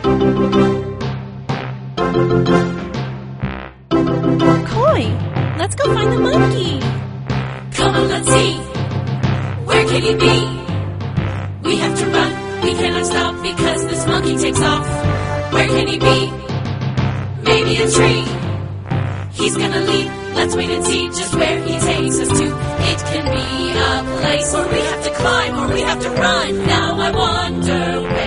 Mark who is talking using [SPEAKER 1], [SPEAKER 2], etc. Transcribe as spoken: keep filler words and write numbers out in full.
[SPEAKER 1] Koi, let's go find the monkey.
[SPEAKER 2] Come on, let's see. Where can he be? We have to run. We cannot stop because this monkey takes off. Where can he be? Maybe a tree. He's gonna leap. Let's wait and see just where he takes us to. It can be a place where we have to climb or we have to run. Now I wonder where